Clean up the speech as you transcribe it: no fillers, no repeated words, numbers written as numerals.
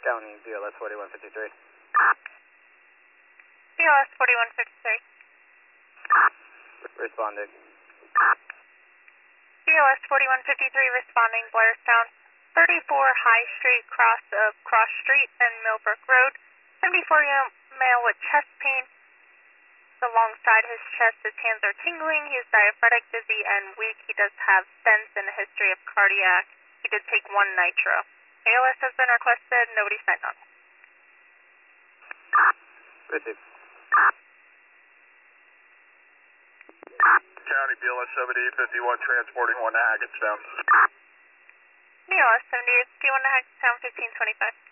County, BLS 4153. BLS 4153. Responding. BLS 4153 responding, Blairstown. 34 High Street, cross of Cross Street and Millbrook Road. 74-year-old male with chest pain. Alongside his chest, his hands are tingling. He is diaphoretic, dizzy, and weak. He does have stents and a history of cardiac. He did take 1 nitro. ALS has been requested. Nobody signed on. Received. County, BLS 7851, transporting 1 to Hackettstown. BLS 7851 to Hackettstown, 1525.